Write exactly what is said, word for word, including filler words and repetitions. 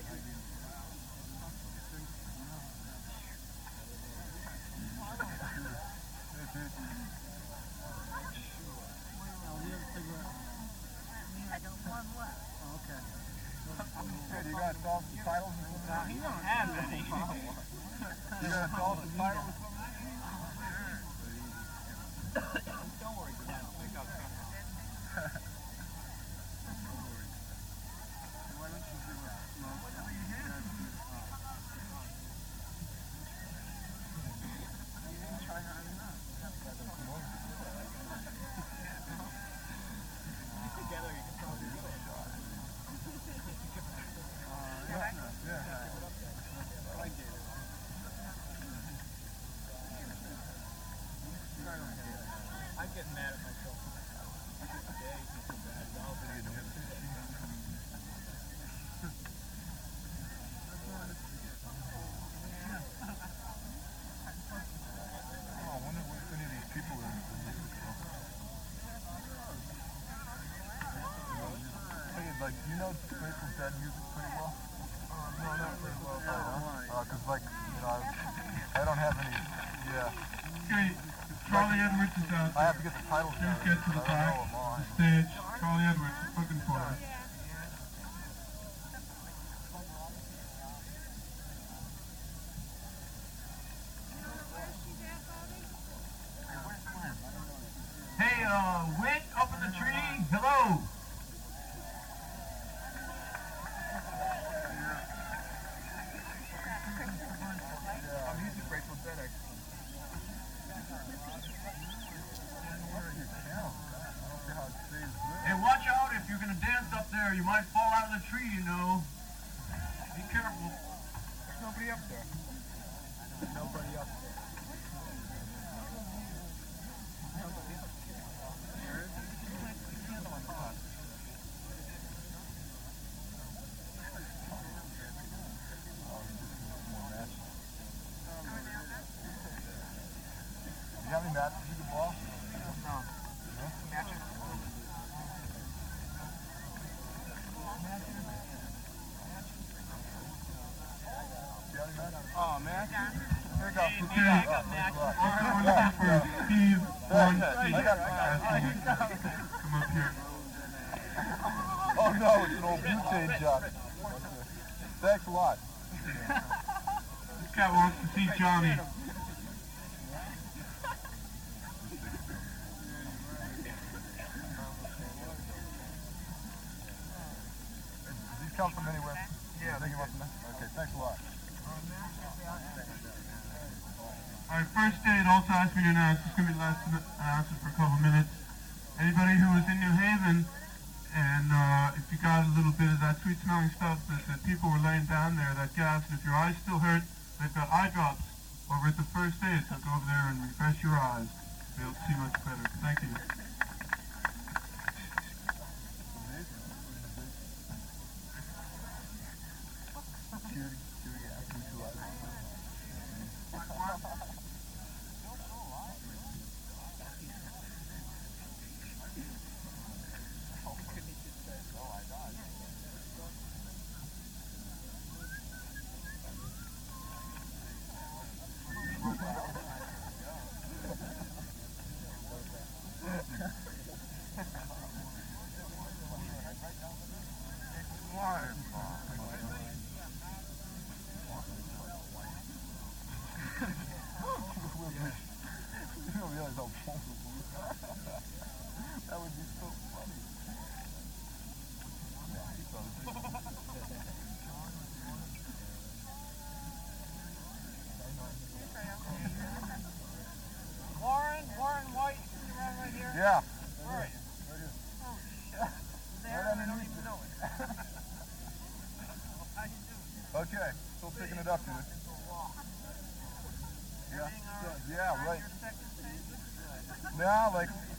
You gotta solve some titles or something? No, he don't have any. You gotta solve some titles or something? Don't worry, Dad. I'll make up something. Why don't you give us smoke? You didn't try hard enough. Together you can probably do it. I'm getting mad at myself. Today is so bad. I'll be in here. Oh, I wonder what any of these people are into music. Hey, like, do you know Grateful Dead music pretty well? Um, no, not very well. Uh, cause like, you know, I, I don't have any, yeah. Okay, Charlie Edwards is out I there. have to get the titles down. Please get to the I don't back, know them all. the stage. Charlie Edwards is looking for us. Hey, uh, Wit up in the tree. Hello. Yeah, he's a Grateful Dead expert. Hey, watch out if you're gonna dance up there. You might fall out of the tree, you know. Be careful. There's nobody up there. Nobody up there. Do you have any matches you can ball? No. Matches? Oh, man. Here we go. Hey, man, I got matches. Okay, we're looking for Steve Born. I got it. Come up here. Oh, no, it's an old butane job. Thanks a lot. This guy wants to see Johnny. Does he come from anywhere? Yeah. I think he wants to know. Okay, thanks a lot. Alright, first date also asked me to announce, it's going to be the last announcement for a couple minutes. Anybody who was in New Haven, and uh, if you got a little bit of that sweet smelling stuff that, that people were laying down there, that gas, and if your eyes still hurt, they've got eye drops over at the first aid, so go over there and refresh your eyes. You'll be able to see much better. Thank you. That would be so funny. Warren, Warren White, you around right here? Yeah. Where are you? Right here. Oh, shit. There, Right I don't underneath even it. know it. Well, how you doing? Okay, still picking it up, dude. Yeah, Everything all right? yeah, right. Your second page? Now, like,